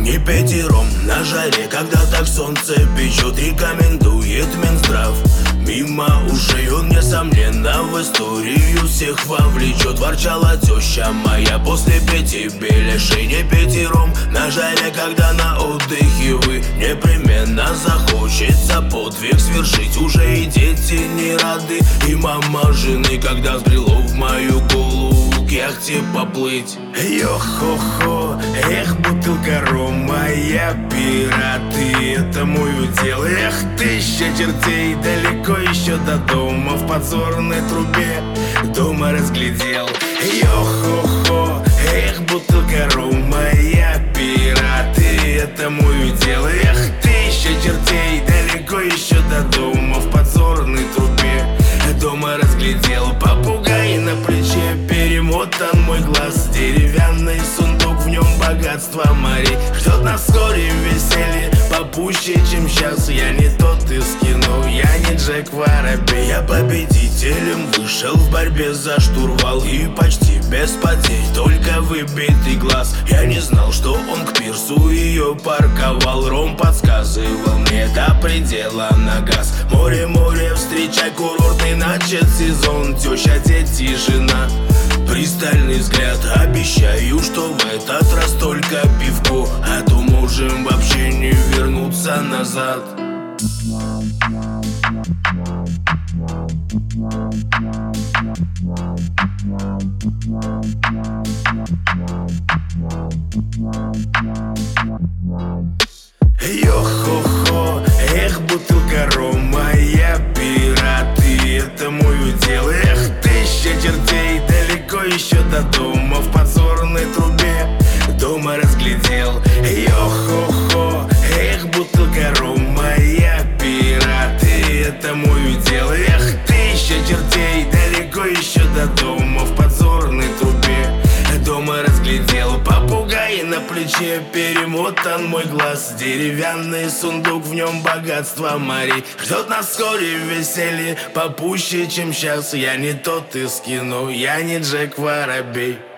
не пятером на жаре, когда так солнце печет, рекомендует Минздрав. Мимо ушей он, несомненно, в историю всех вовлечет. Ворчала теща моя после 5 беляшей, не пятером на жаре, когда на отдыхе вы. Непременно захочется подвиг свершить. Уже и дети не рады, и мама жены, когда взбрело в мою голову к яхте поплыть. Йо-хо-хо, эх, бутылка рома, я пираты, это мой удел. Эх, тысяча чертей, далеко еще до дома, в подзорной трубе дома разглядел. Йо-хо-хо, эх, бутылка рома, я пираты, это мой удел. Эх, тысяча чертей, далеко еще до дома, в подзорной трубе дома разглядел. Попугай на плече, перемотан мой глаз, деревянный сундук, в нем богатство морей. Ждет нас вскоре веселье, попуще, чем сейчас. Я не тот из кино, я не Джек Воробей. Я победителем вышел в борьбе за штурвал, и почти без потерь, только выбитый глаз. Я не знал, что он к пирсу ее парковал. Ром подсказывал мне до предела на газ. Море, море, встречай курортный, начат сезон. Теща, дети, жена, пристальный взгляд. Обещаю, что в этот раз только пивко, а то можем вообще не вернуться назад. Йо-хо-хо, эх, бутылка рома, я пираты, это мой удел. Эх, тысяча чертей, далеко еще до дома, в подзорной трубе дома разглядел. Йо-хо-хо, эх, бутылка рома, я пираты, это мой удел. Эх, тысяча чертей, далеко еще до дома, в подзорной трубе дома разглядел. Попугай на плече, перемотан мой глаз, деревянный сундук, в нем богатство морей. Ждет нас вскоре веселье, попуще, чем сейчас. Я не тот из кино, я не Джек Воробей.